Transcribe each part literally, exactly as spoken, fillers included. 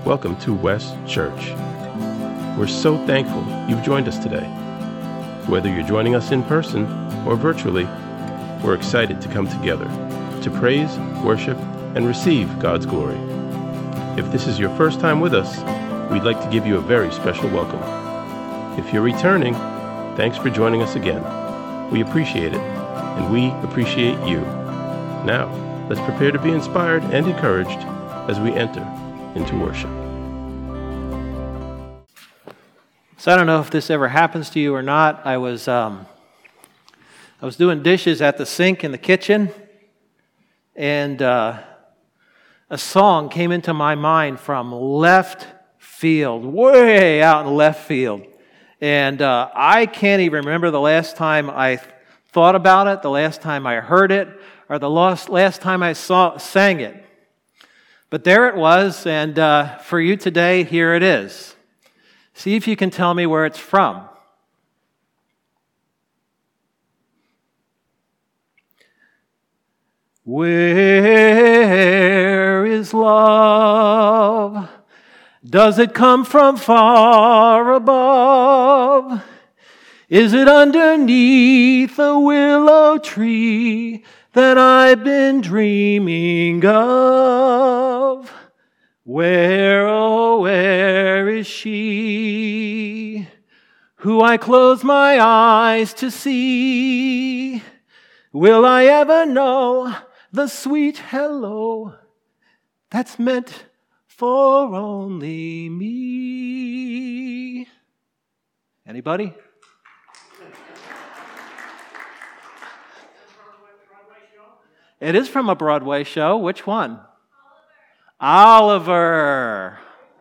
Welcome to West Church. We're so thankful you've joined us today. Whether you're joining us in person or virtually, we're excited to come together to praise, worship, and receive God's glory. If this is your first time with us, we'd like to give you a very special welcome. If you're returning, thanks for joining us again. We appreciate it, and we appreciate you. Now, let's prepare to be inspired and encouraged as we enter into worship. So I don't know if this ever happens to you or not. I was um, I was doing dishes at the sink in the kitchen, and uh, a song came into my mind from left field, way out in left field. And uh, I can't even remember the last time I thought about it, the last time I heard it, or the last, last time I saw sang it. But there it was, and uh, for you today, here it is. See if you can tell me where it's from. Where is love? Does it come from far above? Is it underneath a willow tree that I've been dreaming of? Where, oh, where is she, who I close my eyes to see? Will I ever know the sweet hello that's meant for only me? Anybody? It is from a Broadway show. Which one? Oliver. Oliver.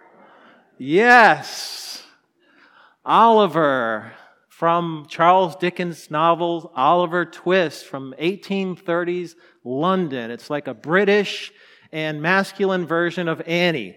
Yes. Oliver, from Charles Dickens' novel Oliver Twist from eighteen thirties London. It's like a British and masculine version of Annie.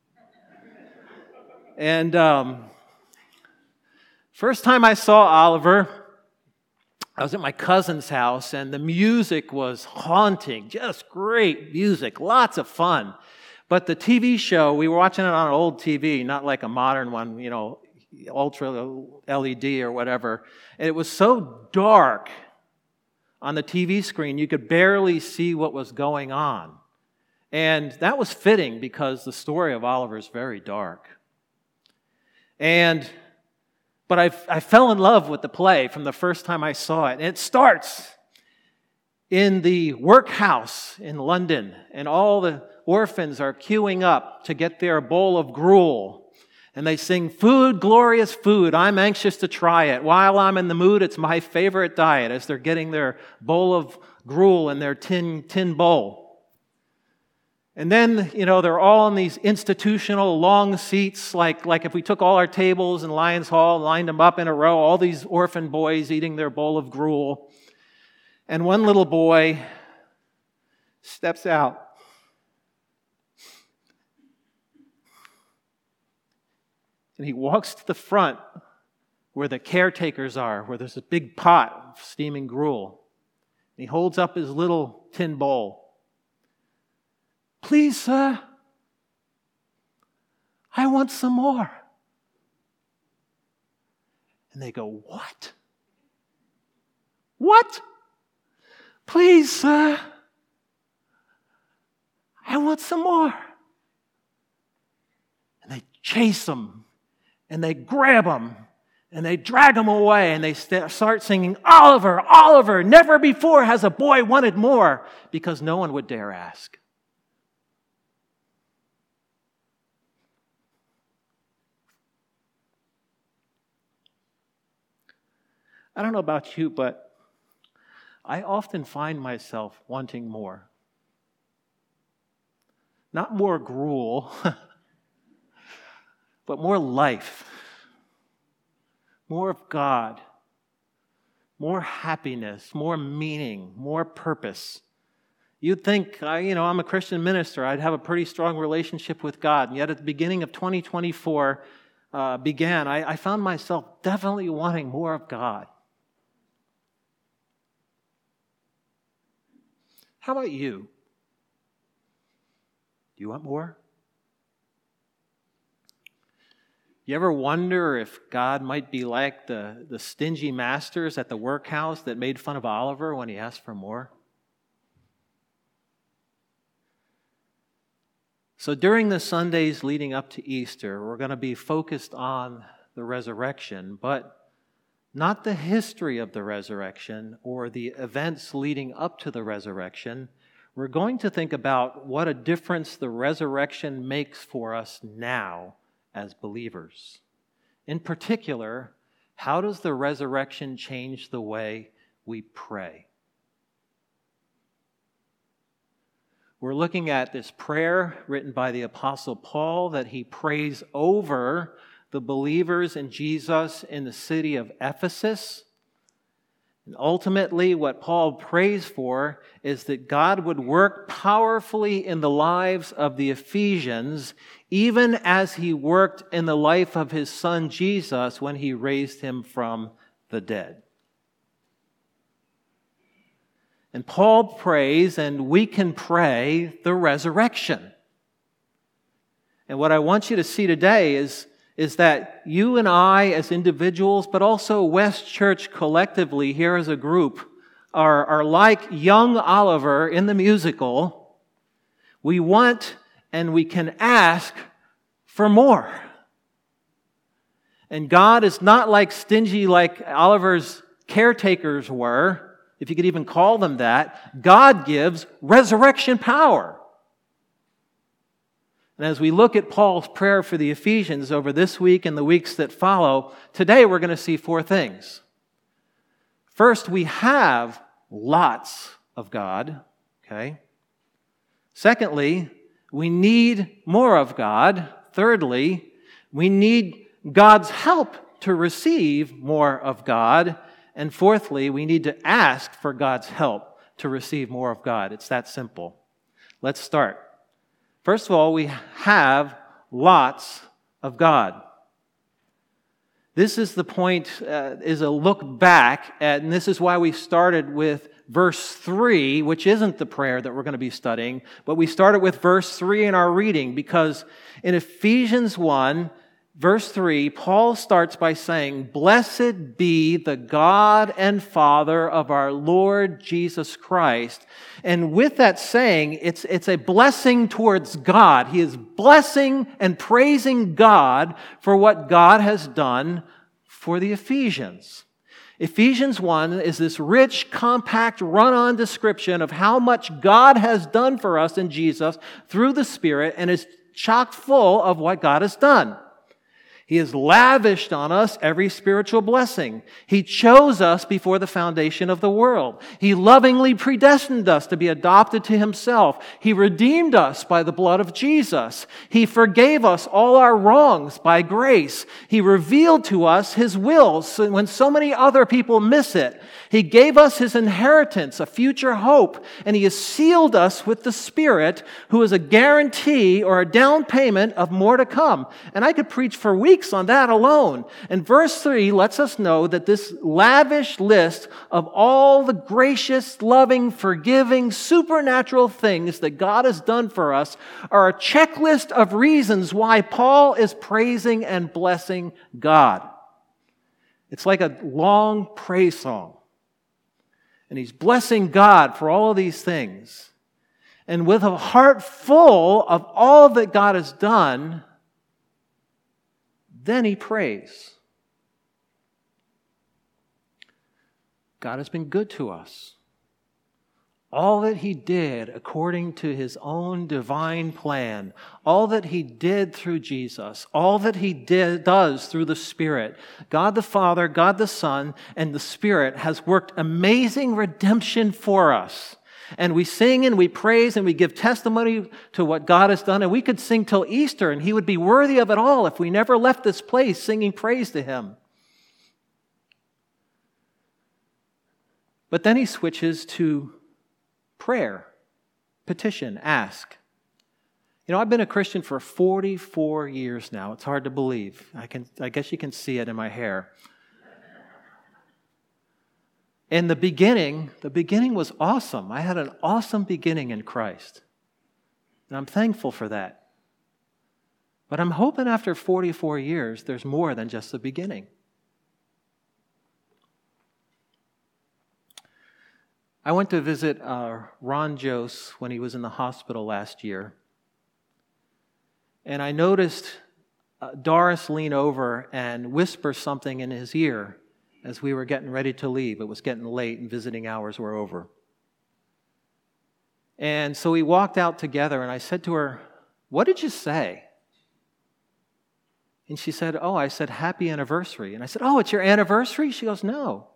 And um, first time I saw Oliver, I was at my cousin's house, and the music was haunting, just great music, lots of fun. But the T V show, we were watching it on an old T V, not like a modern one, you know, ultra L E D or whatever. And it was so dark on the T V screen, you could barely see what was going on. And that was fitting because the story of Oliver is very dark. And But I, I fell in love with the play from the first time I saw it. And it starts in the workhouse in London, and all the orphans are queuing up to get their bowl of gruel. And they sing, "Food, glorious food, I'm anxious to try it. While I'm in the mood, it's my favorite diet," as they're getting their bowl of gruel in their tin, tin bowl. And then, you know, they're all in these institutional long seats, like, like if we took all our tables in Lions Hall, lined them up in a row, all these orphan boys eating their bowl of gruel. And one little boy steps out. And he walks to the front where the caretakers are, where there's a big pot of steaming gruel. And he holds up his little tin bowl. "Please, sir, I want some more." And they go, "What? What? Please, sir, I want some more." And they chase him, and they grab him, and they drag him away, and they st- start singing, "Oliver, Oliver, never before has a boy wanted more," because no one would dare ask. I don't know about you, but I often find myself wanting more. Not more gruel, but more life, more of God, more happiness, more meaning, more purpose. You'd think, I, you know, I'm a Christian minister, I'd have a pretty strong relationship with God, and yet at the beginning of twenty twenty-four uh, began, I, I found myself definitely wanting more of God. How about you? Do you want more? You ever wonder if God might be like the, the stingy masters at the workhouse that made fun of Oliver when he asked for more? So during the Sundays leading up to Easter, we're going to be focused on the resurrection, but not the history of the resurrection or the events leading up to the resurrection. We're going to think about what a difference the resurrection makes for us now as believers. In particular, how does the resurrection change the way we pray? We're looking at this prayer written by the Apostle Paul that he prays over the believers in Jesus in the city of Ephesus. And ultimately, what Paul prays for is that God would work powerfully in the lives of the Ephesians, even as he worked in the life of his son Jesus when he raised him from the dead. And Paul prays, and we can pray the resurrection. And what I want you to see today is, is that you and I as individuals, but also West Church collectively here as a group, are, are like young Oliver in the musical. We want and we can ask for more. And God is not like stingy like Oliver's caretakers were, if you could even call them that. God gives resurrection power. And as we look at Paul's prayer for the Ephesians over this week and the weeks that follow, today we're going to see four things. First, we have lots of God, okay? Secondly, we need more of God. Thirdly, we need God's help to receive more of God. And fourthly, we need to ask for God's help to receive more of God. It's that simple. Let's start. First of all, we have lots of God. This is the point, uh, is a look back at, and this is why we started with verse three, which isn't the prayer that we're going to be studying, but we started with verse three in our reading, because in Ephesians one, verse three, Paul starts by saying, "Blessed be the God and Father of our Lord Jesus Christ." And with that saying, it's, it's a blessing towards God. He is blessing and praising God for what God has done for the Ephesians. Ephesians one is this rich, compact, run-on description of how much God has done for us in Jesus through the Spirit, and is chock full of what God has done. He has lavished on us every spiritual blessing. He chose us before the foundation of the world. He lovingly predestined us to be adopted to Himself. He redeemed us by the blood of Jesus. He forgave us all our wrongs by grace. He revealed to us His will when so many other people miss it. He gave us His inheritance, a future hope, and He has sealed us with the Spirit, who is a guarantee or a down payment of more to come. And I could preach for weeks on that alone. And verse three lets us know that this lavish list of all the gracious, loving, forgiving, supernatural things that God has done for us are a checklist of reasons why Paul is praising and blessing God. It's like a long praise song. And he's blessing God for all of these things. And with a heart full of all that God has done, then he prays. God has been good to us. All that He did according to His own divine plan, all that He did through Jesus, all that He did, does through the Spirit, God the Father, God the Son, and the Spirit has worked amazing redemption for us. And we sing and we praise and we give testimony to what God has done. And we could sing till Easter and He would be worthy of it all if we never left this place singing praise to Him. But then He switches to prayer, petition, ask. You know, I've been a Christian for forty-four years now. It's hard to believe. I can, I guess you can see it in my hair. In the beginning, the beginning was awesome. I had an awesome beginning in Christ. And I'm thankful for that. But I'm hoping after forty-four years, there's more than just the beginning. I went to visit uh, Ron Jose when he was in the hospital last year. And I noticed uh, Doris lean over and whisper something in his ear as we were getting ready to leave. It was getting late and visiting hours were over. And so we walked out together, and I said to her, "What did you say?" And she said, "Oh, I said happy anniversary." And I said, "Oh, it's your anniversary?" She goes, "No.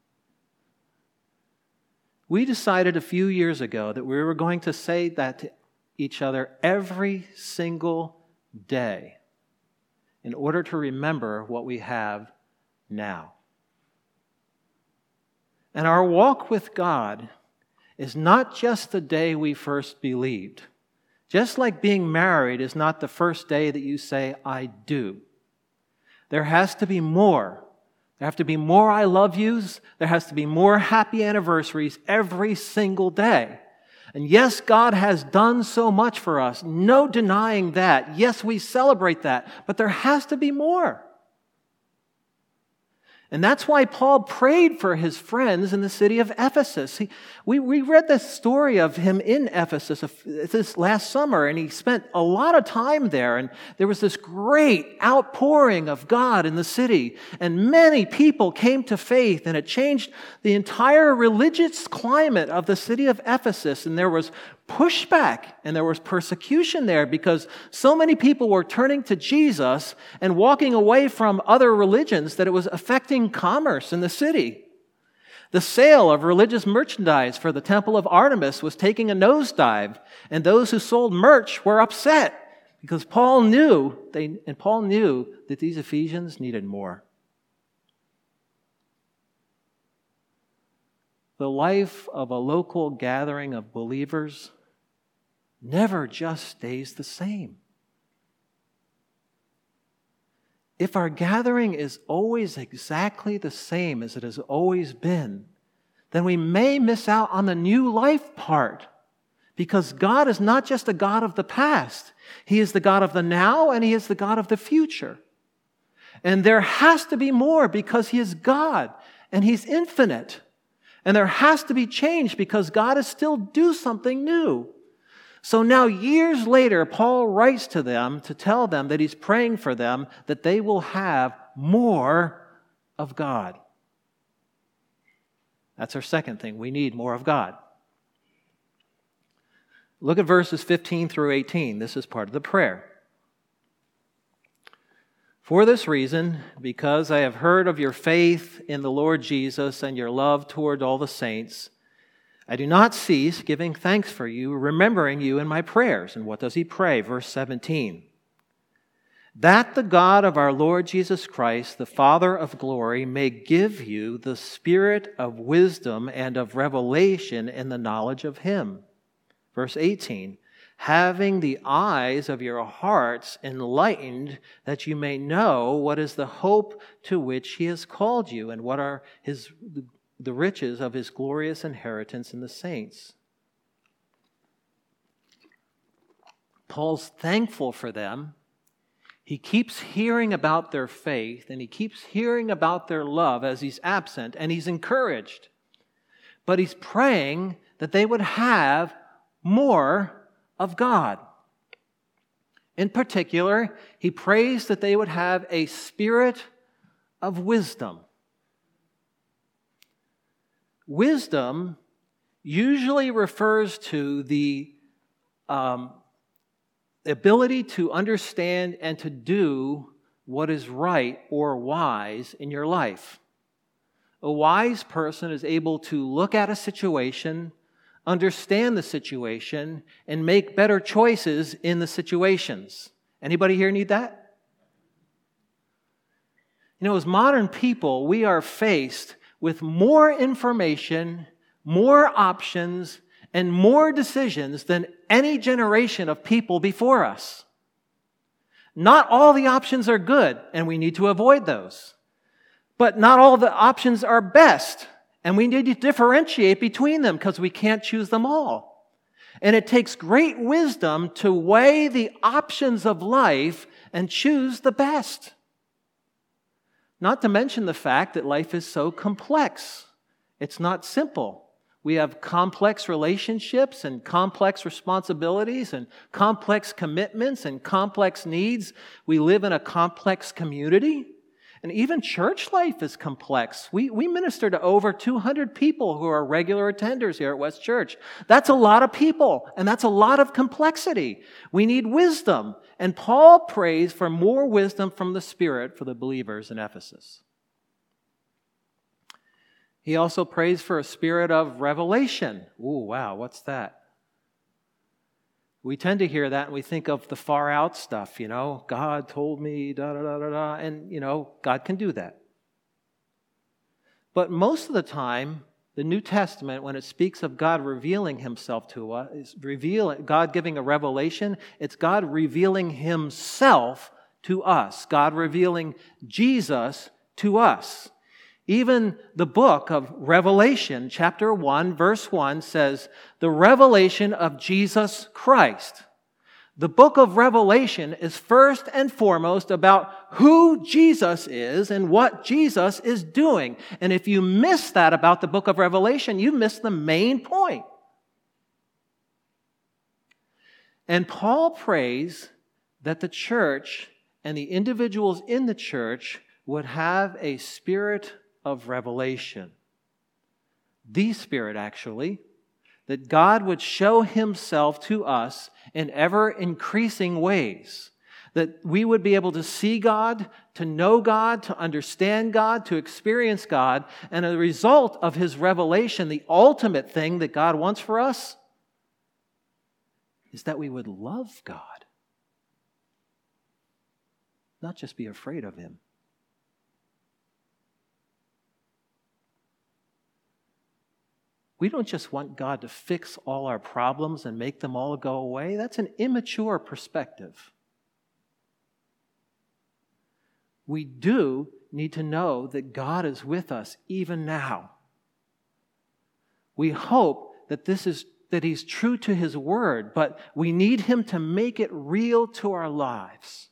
We decided a few years ago that we were going to say that to each other every single day in order to remember what we have now." And our walk with God is not just the day we first believed. Just like being married is not the first day that you say, "I do." There has to be more. There have to be more I love yous. There has to be more happy anniversaries every single day. And yes, God has done so much for us. No denying that. Yes, we celebrate that. But there has to be more. And that's why Paul prayed for his friends in the city of Ephesus. He, we, we read the story of him in Ephesus this last summer, and he spent a lot of time there. And there was this great outpouring of God in the city. And many people came to faith, and it changed the entire religious climate of the city of Ephesus. And there was pushback and there was persecution there because so many people were turning to Jesus and walking away from other religions that it was affecting commerce in the city. The sale of religious merchandise for the temple of Artemis was taking a nosedive, and those who sold merch were upset because Paul knew they and Paul knew that these Ephesians needed more. The life of a local gathering of believers never just stays the same. If our gathering is always exactly the same as it has always been, then we may miss out on the new life part. Because God is not just a God of the past. He is the God of the now, and He is the God of the future. And there has to be more because He is God, and He's infinite. And there has to be change because God is still do something new. So now, years later, Paul writes to them to tell them that he's praying for them, that they will have more of God. That's our second thing. We need more of God. Look at verses fifteen through eighteen. This is part of the prayer. "For this reason, because I have heard of your faith in the Lord Jesus and your love toward all the saints, I do not cease giving thanks for you, remembering you in my prayers." And what does he pray? Verse seventeen. "That the God of our Lord Jesus Christ, the Father of glory, may give you the spirit of wisdom and of revelation in the knowledge of Him." Verse eighteen. "Having the eyes of your hearts enlightened, that you may know what is the hope to which He has called you, and what are His the riches of His glorious inheritance in the saints." Paul's thankful for them. He keeps hearing about their faith, and he keeps hearing about their love as he's absent, and he's encouraged. But he's praying that they would have more of God. In particular, he prays that they would have a spirit of wisdom. Wisdom usually refers to the um, ability to understand and to do what is right or wise in your life. A wise person is able to look at a situation, understand the situation, and make better choices in the situations. Anybody here need that? You know, as modern people, we are faced with more information, more options, and more decisions than any generation of people before us. Not all the options are good, and we need to avoid those. But not all the options are best, and we need to differentiate between them because we can't choose them all. And it takes great wisdom to weigh the options of life and choose the best. Not to mention the fact that life is so complex. It's not simple. We have complex relationships and complex responsibilities and complex commitments and complex needs. We live in a complex community. And even church life is complex. We, we minister to over two hundred people who are regular attenders here at West Church. That's a lot of people, and that's a lot of complexity. We need wisdom. And Paul prays for more wisdom from the Spirit for the believers in Ephesus. He also prays for a spirit of revelation. Ooh, wow, what's that? We tend to hear that and we think of the far out stuff, you know, God told me, da da da da da, and, you know, God can do that. But most of the time, the New Testament, when it speaks of God revealing himself to us, is revealing, God giving a revelation, it's God revealing himself to us, God revealing Jesus to us. Even the book of Revelation, chapter one, verse one, says, the revelation of Jesus Christ. The book of Revelation is first and foremost about who Jesus is and what Jesus is doing. And if you miss that about the book of Revelation, you miss the main point. And Paul prays that the church and the individuals in the church would have a spirit of revelation. The Spirit, actually, that God would show himself to us in ever-increasing ways, that we would be able to see God, to know God, to understand God, to experience God, and as a result of his revelation, the ultimate thing that God wants for us is that we would love God, not just be afraid of him. We don't just want God to fix all our problems and make them all go away. That's an immature perspective. We do need to know that God is with us even now. We hope that this is that he's true to his word, but we need him to make it real to our lives.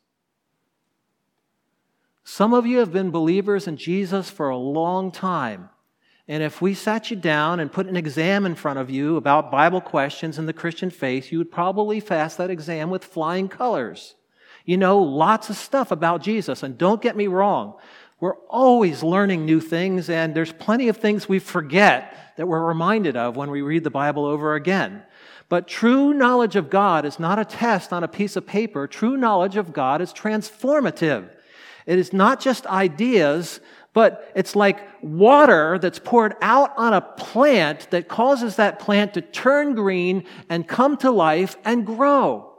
Some of you have been believers in Jesus for a long time. And if we sat you down and put an exam in front of you about Bible questions in the Christian faith, you would probably pass that exam with flying colors. You know lots of stuff about Jesus. And don't get me wrong, we're always learning new things, and there's plenty of things we forget that we're reminded of when we read the Bible over again. But true knowledge of God is not a test on a piece of paper. True knowledge of God is transformative. It is not just ideas, but it's like water that's poured out on a plant that causes that plant to turn green and come to life and grow.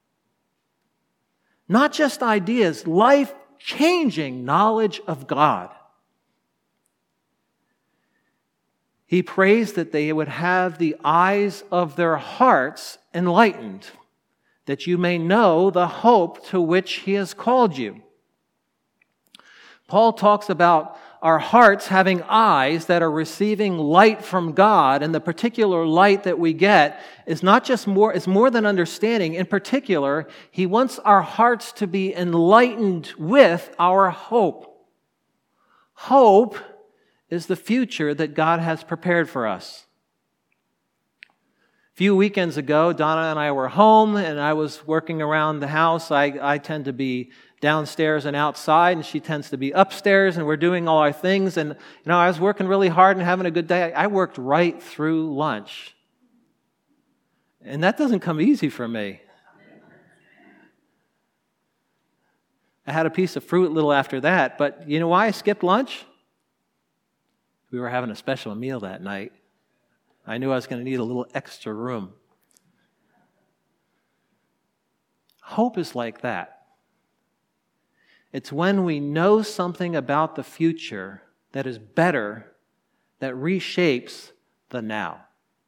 Not just ideas, life-changing knowledge of God. He prays that they would have the eyes of their hearts enlightened, that you may know the hope to which he has called you. Paul talks about our hearts having eyes that are receiving light from God, and the particular light that we get is not just more, it's more than understanding. In particular, he wants our hearts to be enlightened with our hope. Hope is the future that God has prepared for us. A few weekends ago, Donna and I were home, and I was working around the house. I, I tend to be downstairs and outside, and she tends to be upstairs, and we're doing all our things. And, you know, I was working really hard and having a good day. I worked right through lunch. And that doesn't come easy for me. I had a piece of fruit a little after that, but you know why I skipped lunch? We were having a special meal that night. I knew I was going to need a little extra room. Hope is like that. It's when we know something about the future that is better, that reshapes the now.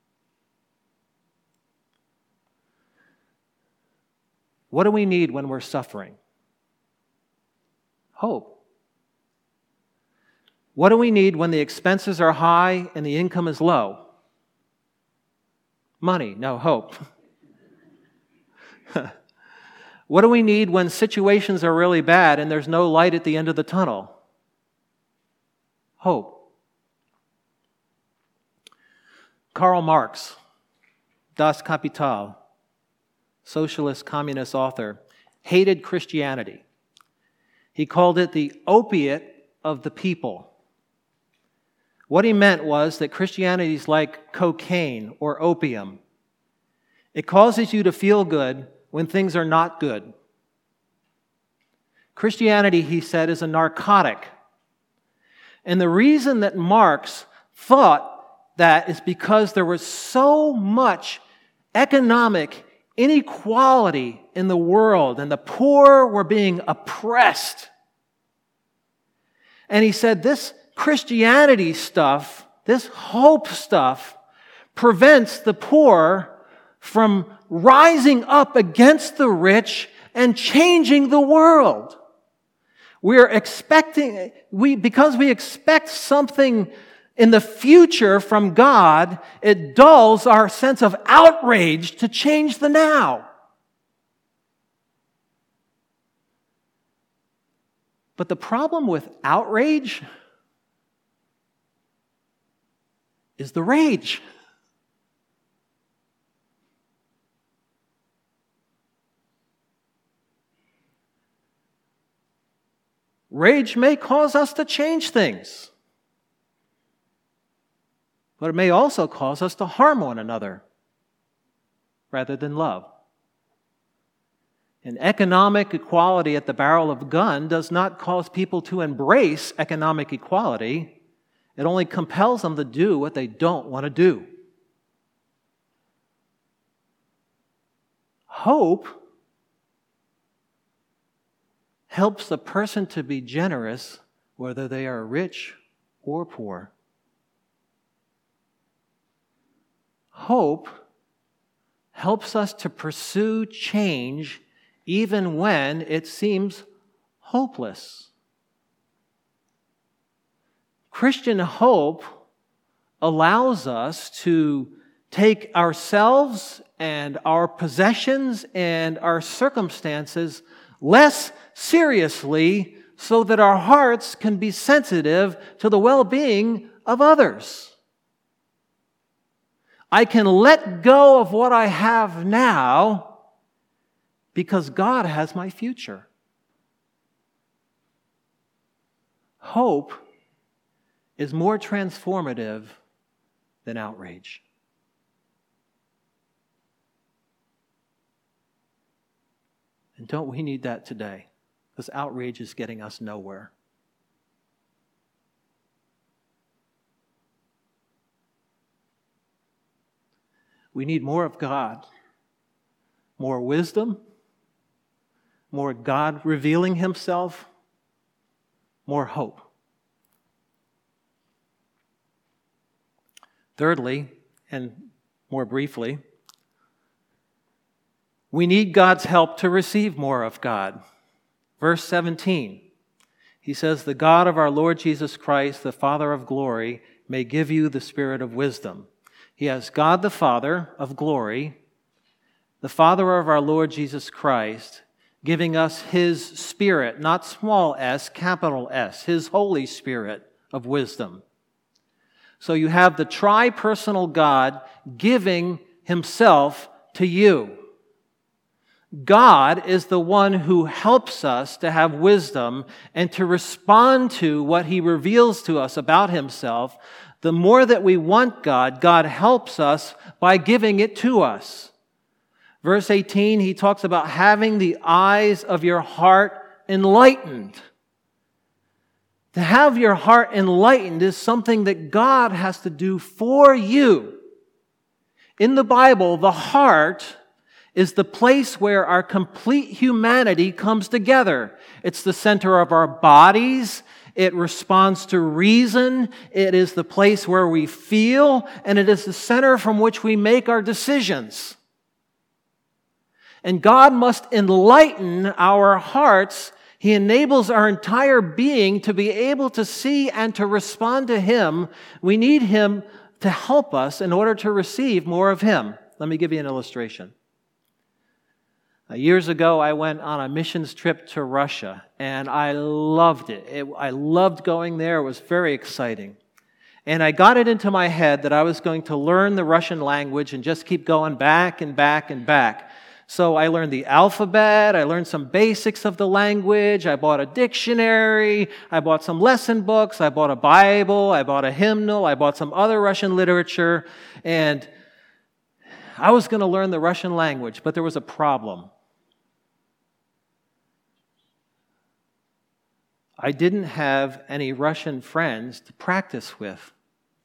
What do we need when we're suffering? Hope. What do we need when the expenses are high and the income is low? Money, no, hope. What do we need when situations are really bad and there's no light at the end of the tunnel? Hope. Karl Marx, Das Kapital, socialist communist author, hated Christianity. He called it the opiate of the people. What he meant was that Christianity is like cocaine or opium. It causes you to feel good when things are not good. Christianity, he said, is a narcotic. And the reason that Marx thought that is because there was so much economic inequality in the world, and the poor were being oppressed. And he said this Christianity stuff, this hope stuff, prevents the poor from rising up against the rich and changing the world. We're expecting, we, because we expect something in the future from God, it dulls our sense of outrage to change the now. But the problem with outrage is the rage. Rage may cause us to change things, but it may also cause us to harm one another rather than love. And economic equality at the barrel of a gun does not cause people to embrace economic equality. It only compels them to do what they don't want to do. Hope helps the person to be generous whether they are rich or poor. Hope helps us to pursue change even when it seems hopeless. Christian hope allows us to take ourselves and our possessions and our circumstances less seriously so that our hearts can be sensitive to the well-being of others. I can let go of what I have now because God has my future. Hope is more transformative than outrage. And don't we need that today? Because outrage is getting us nowhere. We need more of God, more wisdom, more God revealing Himself, more hope. Thirdly, and more briefly, we need God's help to receive more of God. Verse seventeen, he says, "The God of our Lord Jesus Christ, the Father of glory, may give you the spirit of wisdom." He has God the Father of glory, the Father of our Lord Jesus Christ, giving us His Spirit, not small s, capital S, His Holy Spirit of wisdom. So you have the tri-personal God giving Himself to you. God is the one who helps us to have wisdom and to respond to what He reveals to us about Himself. The more that we want God, God helps us by giving it to us. Verse eighteen, he talks about having the eyes of your heart enlightened. To have your heart enlightened is something that God has to do for you. In the Bible, the heart is the place where our complete humanity comes together. It's the center of our bodies. It responds to reason. It is the place where we feel, and it is the center from which we make our decisions. And God must enlighten our hearts. He enables our entire being to be able to see and to respond to Him. We need Him to help us in order to receive more of Him. Let me give you an illustration. Uh, years ago, I went on a missions trip to Russia, and I loved it. it. I loved going there. It was very exciting. And I got it into my head that I was going to learn the Russian language and just keep going back and back and back. So I learned the alphabet, I learned some basics of the language, I bought a dictionary, I bought some lesson books, I bought a Bible, I bought a hymnal, I bought some other Russian literature, and I was going to learn the Russian language, but there was a problem. I didn't have any Russian friends to practice with.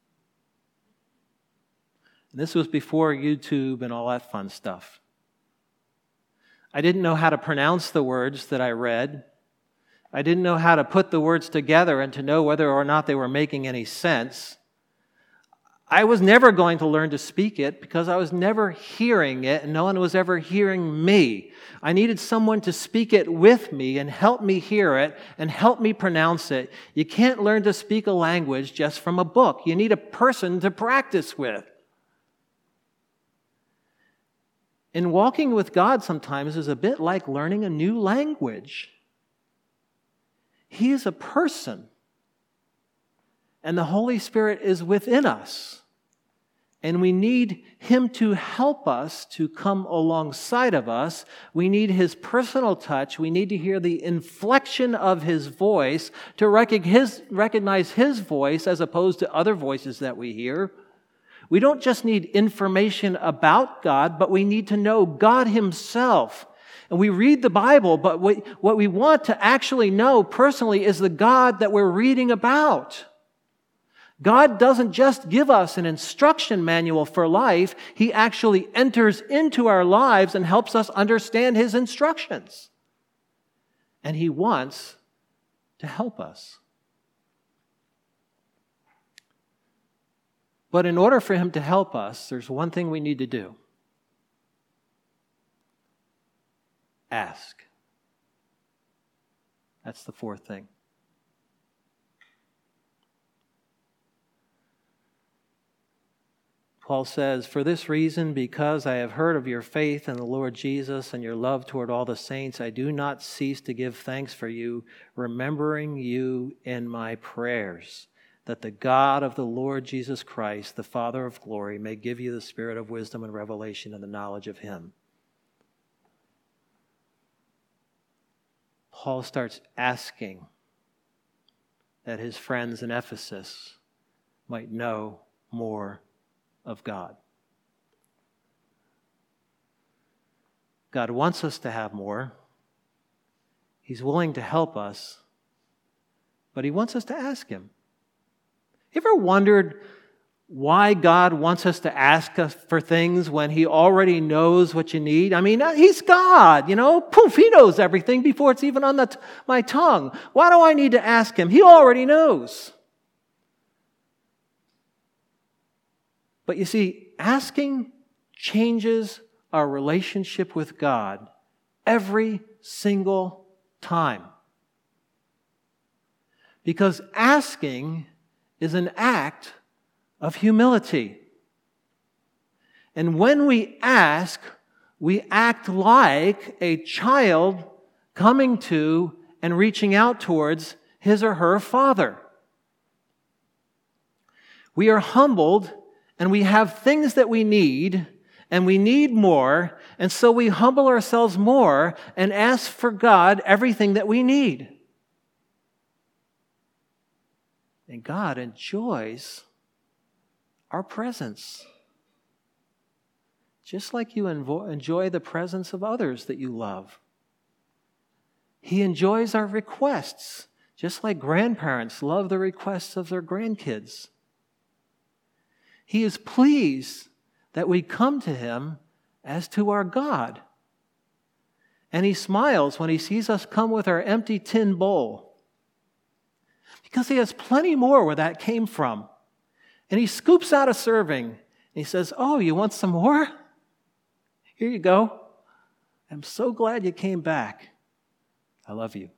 And this was before YouTube and all that fun stuff. I didn't know how to pronounce the words that I read. I didn't know how to put the words together and to know whether or not they were making any sense. I was never going to learn to speak it because I was never hearing it and no one was ever hearing me. I needed someone to speak it with me and help me hear it and help me pronounce it. You can't learn to speak a language just from a book. You need a person to practice with. And walking with God sometimes is a bit like learning a new language. He is a person. And the Holy Spirit is within us. And we need Him to help us to come alongside of us. We need His personal touch. We need to hear the inflection of His voice to recognize His voice as opposed to other voices that we hear. We don't just need information about God, but we need to know God Himself. And we read the Bible, but what we want to actually know personally is the God that we're reading about. God doesn't just give us an instruction manual for life. He actually enters into our lives and helps us understand His instructions. And He wants to help us. But in order for Him to help us, there's one thing we need to do. Ask. That's the fourth thing. Paul says, "For this reason, because I have heard of your faith in the Lord Jesus and your love toward all the saints, I do not cease to give thanks for you, remembering you in my prayers, that the God of the Lord Jesus Christ, the Father of glory, may give you the spirit of wisdom and revelation and the knowledge of Him." Paul starts asking that his friends in Ephesus might know more of God. God wants us to have more. He's willing to help us, but He wants us to ask Him. You ever wondered why God wants us to ask us for things when He already knows what you need? I mean, He's God, you know. Poof, He knows everything before it's even on the t- my tongue. Why do I need to ask Him? He already knows. But you see, asking changes our relationship with God every single time. Because asking is an act of humility. And when we ask, we act like a child coming to and reaching out towards his or her father. We are humbled and we have things that we need and we need more, and so we humble ourselves more and ask for God everything that we need. And God enjoys our presence. Just like you enjoy the presence of others that you love. He enjoys our requests, just like grandparents love the requests of their grandkids. He is pleased that we come to Him as to our God. And He smiles when He sees us come with our empty tin bowl. Because He has plenty more where that came from. And He scoops out a serving. And He says, "Oh, you want some more? Here you go. I'm so glad you came back. I love you."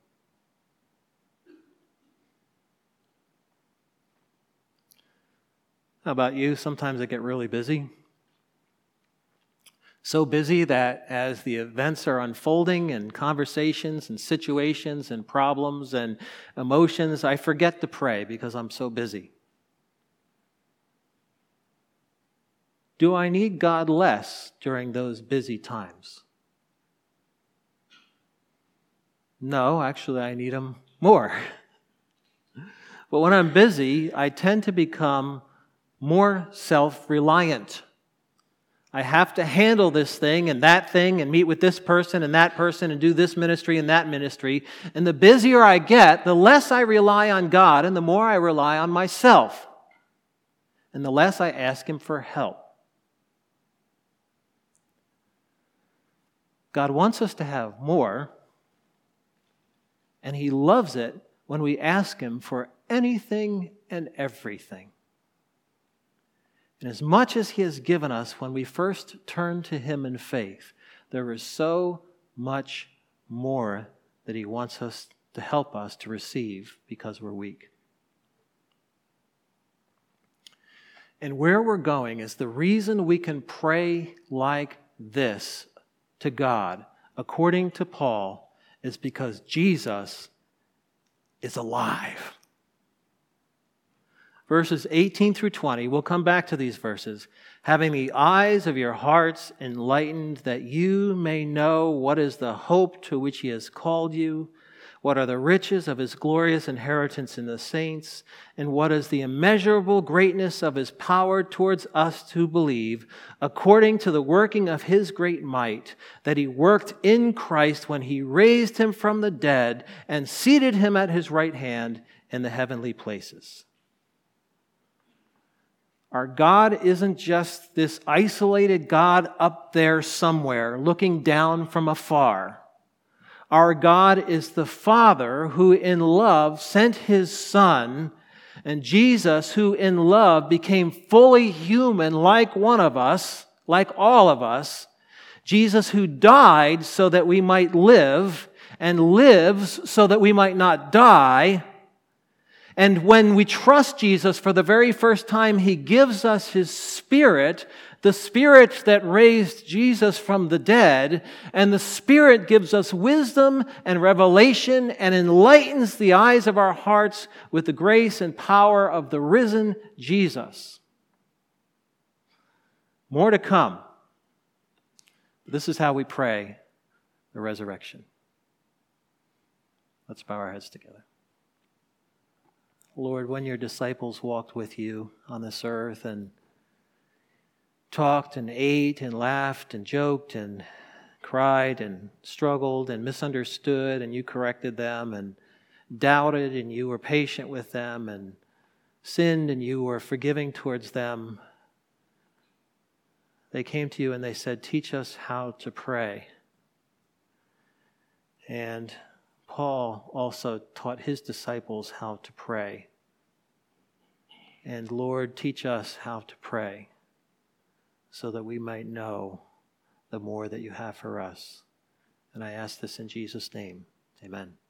How about you? Sometimes I get really busy. So busy that as the events are unfolding and conversations and situations and problems and emotions, I forget to pray because I'm so busy. Do I need God less during those busy times? No, actually I need Him more. But when I'm busy, I tend to become more self-reliant. I have to handle this thing and that thing and meet with this person and that person and do this ministry and that ministry. And the busier I get, the less I rely on God and the more I rely on myself. And the less I ask Him for help. God wants us to have more, and He loves it when we ask Him for anything and everything. And as much as He has given us when we first turn to Him in faith, there is so much more that He wants us to help us to receive because we're weak. And where we're going is the reason we can pray like this to God, according to Paul, is because Jesus is alive. Verses eighteen through twenty, we'll come back to these verses. Having the eyes of your hearts enlightened, that you may know what is the hope to which He has called you, what are the riches of His glorious inheritance in the saints, and what is the immeasurable greatness of His power towards us who believe, according to the working of His great might, that He worked in Christ when He raised Him from the dead and seated Him at His right hand in the heavenly places. Our God isn't just this isolated God up there somewhere, looking down from afar. Our God is the Father who in love sent His Son, and Jesus who in love became fully human like one of us, like all of us. Jesus who died so that we might live, and lives so that we might not die. And when we trust Jesus for the very first time, He gives us His Spirit, the Spirit that raised Jesus from the dead, and the Spirit gives us wisdom and revelation and enlightens the eyes of our hearts with the grace and power of the risen Jesus. More to come. This is how we pray the resurrection. Let's bow our heads together. Lord, when your disciples walked with you on this earth and talked and ate and laughed and joked and cried and struggled and misunderstood, and you corrected them, and doubted and you were patient with them, and sinned and you were forgiving towards them, they came to you and they said, "Teach us how to pray." And Paul also taught his disciples how to pray. And Lord, teach us how to pray so that we might know the more that you have for us. And I ask this in Jesus' name. Amen.